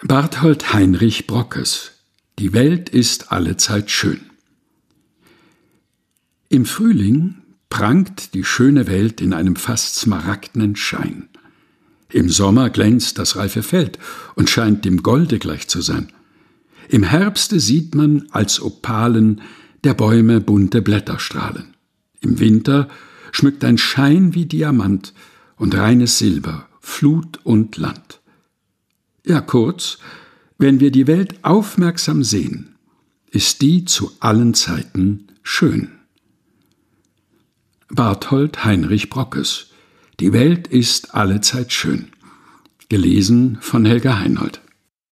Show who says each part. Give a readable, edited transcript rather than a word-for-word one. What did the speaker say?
Speaker 1: Barthold Heinrich Brockes: Die Welt ist allezeit schön. Im Frühling prangt die schöne Welt in einem fast smaragdenen Schein. Im Sommer glänzt das reife Feld und scheint dem Golde gleich zu sein. Im Herbste sieht man als Opalen der Bäume bunte Blätter strahlen. Im Winter schmückt ein Schein wie Diamant und reines Silber Flut und Land. Ja, kurz, wenn wir die Welt aufmerksam sehen, ist die zu allen Zeiten schön. Barthold Heinrich Brockes: Die Welt ist allezeit schön. Gelesen von Helga Heinold.